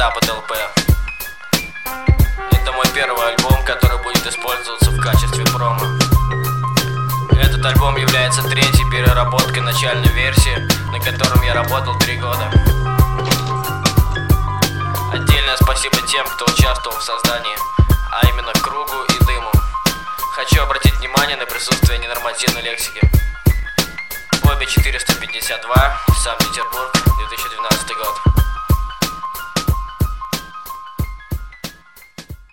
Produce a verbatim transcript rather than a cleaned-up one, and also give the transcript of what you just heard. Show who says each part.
Speaker 1: Запад эл пэ. Это мой первый альбом, который будет использоваться в качестве промо. Этот альбом является третьей переработкой начальной версии, на котором я работал три года. Отдельное спасибо тем, кто участвовал в создании, а именно Кругу и Дыму. Хочу обратить внимание на присутствие ненормативной лексики. Бобби четыреста пятьдесят два, Санкт-Петербург, две тысячи двенадцатый год.